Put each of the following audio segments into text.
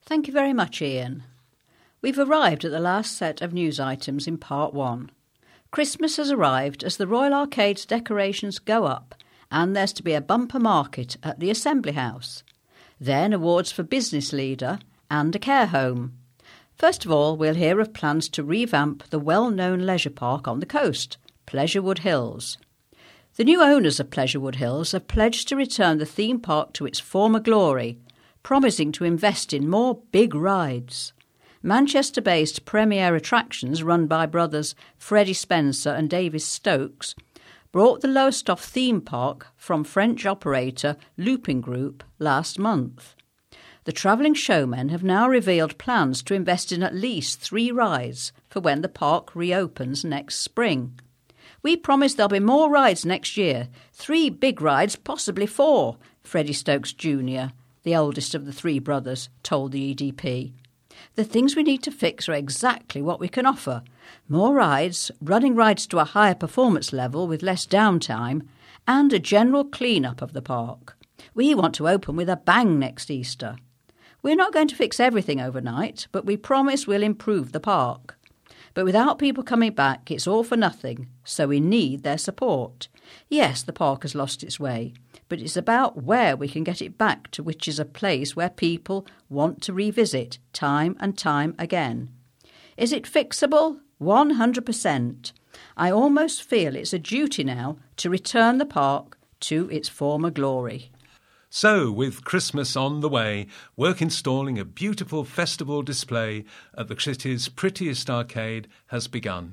Thank you very much, Ian. We've arrived at the last set of news items in Part 1. Christmas has arrived as the Royal Arcade's decorations go up, and there's to be a bumper market at the Assembly House. Then awards for Business Leader and a care home. First of all, we'll hear of plans to revamp the well-known leisure park on the coast, Pleasurewood Hills. The new owners of Pleasurewood Hills have pledged to return the theme park to its former glory, promising to invest in more big rides. Manchester-based Premier Attractions, run by brothers Freddie Spencer and Davis Stokes, brought the Lowestoft theme park from French operator Looping Group last month. The travelling showmen have now revealed plans to invest in at least 3 rides for when the park reopens next spring. We promise there'll be more rides next year, 3 big rides, possibly 4, Freddie Stokes Jr., the oldest of the 3 brothers, told the EDP. The things we need to fix are exactly what we can offer. More rides, running rides to a higher performance level with less downtime, and a general clean-up of the park. We want to open with a bang next Easter. We're not going to fix everything overnight, but we promise we'll improve the park. But without people coming back, it's all for nothing, so we need their support. Yes, the park has lost its way, but it's about where we can get it back to, which is a place where people want to revisit time and time again. Is it fixable? 100%. I almost feel it's a duty now to return the park to its former glory. So, with Christmas on the way, work installing a beautiful festival display at the city's prettiest arcade has begun.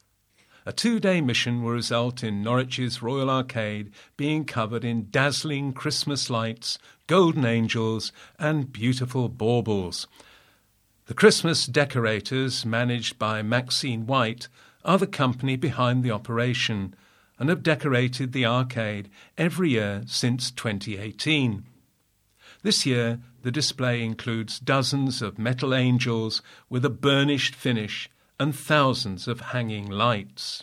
A 2-day mission will result in Norwich's Royal Arcade being covered in dazzling Christmas lights, golden angels and beautiful baubles. The Christmas decorators, managed by Maxine White, are the company behind the operation and have decorated the arcade every year since 2018. This year, the display includes dozens of metal angels with a burnished finish and thousands of hanging lights.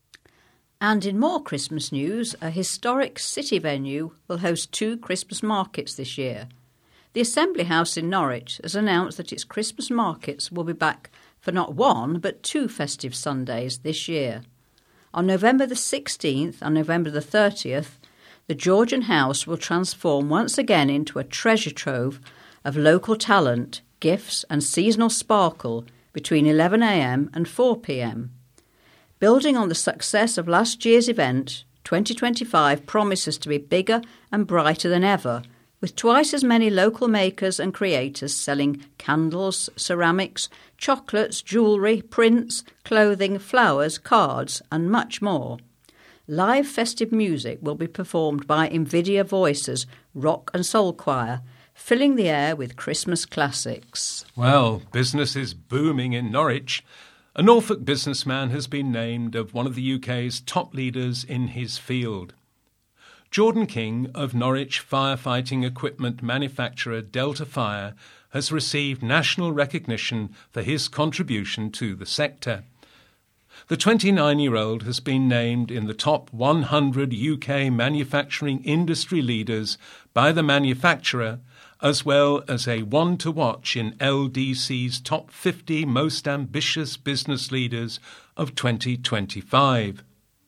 And in more Christmas news, a historic city venue will host 2 Christmas markets this year. The Assembly House in Norwich has announced that its Christmas markets will be back for not 1 but 2 festive Sundays this year. On November the 16th and November the 30th, the Georgian House will transform once again into a treasure trove of local talent, gifts and seasonal sparkle between 11 a.m. and 4 p.m. Building on the success of last year's event, 2025 promises to be bigger and brighter than ever, with twice as many local makers and creators selling candles, ceramics, chocolates, jewellery, prints, clothing, flowers, cards and much more. Live festive music will be performed by Nvidia Voices Rock and Soul Choir, filling the air with Christmas classics. Well, business is booming in Norwich. A Norfolk businessman has been named of one of the UK's top leaders in his field. Jordan King of Norwich firefighting equipment manufacturer Delta Fire has received national recognition for his contribution to the sector. The 29-year-old has been named in the top 100 UK manufacturing industry leaders by the manufacturer, as well as a one to watch in LDC's top 50 most ambitious business leaders of 2025.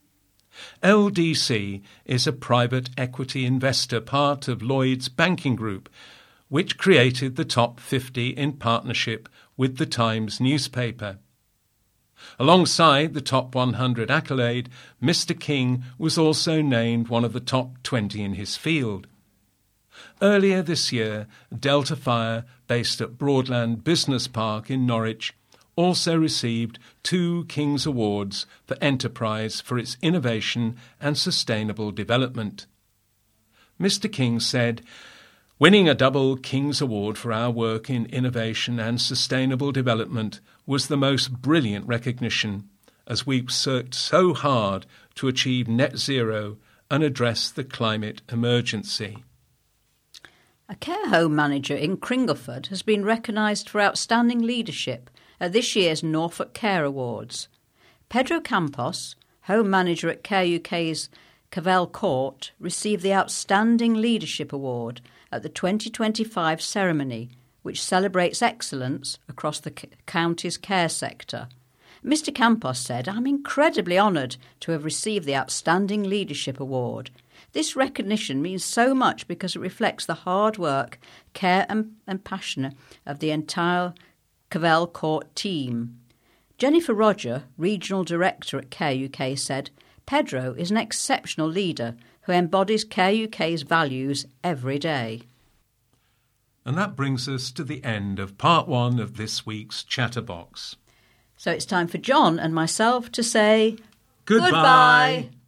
LDC is a private equity investor part of Lloyds Banking Group, which created the top 50 in partnership with the Times newspaper. Alongside the top 100 accolade, Mr. King was also named one of the top 20 in his field. Earlier this year, Delta Fire, based at Broadland Business Park in Norwich, also received 2 King's Awards for Enterprise for its innovation and sustainable development. Mr. King said, "Winning a double King's Award for our work in innovation and sustainable development was the most brilliant recognition, as we worked so hard to achieve net zero and address the climate emergency." A care home manager in Cringleford has been recognised for outstanding leadership at this year's Norfolk Care Awards. Pedro Campos, home manager at Care UK's Cavell Court, received the Outstanding Leadership Award at the 2025 ceremony, which celebrates excellence across the county's care sector. Mr. Campos said, "I'm incredibly honoured to have received the Outstanding Leadership Award. This recognition means so much because it reflects the hard work, care and passion of the entire Cavell Court team." Jennifer Roger, Regional Director at Care UK, said, "Pedro is an exceptional leader who embodies Care UK's values every day." And that brings us to the end of part 1 of this week's Chatterbox. So it's time for John and myself to say Goodbye.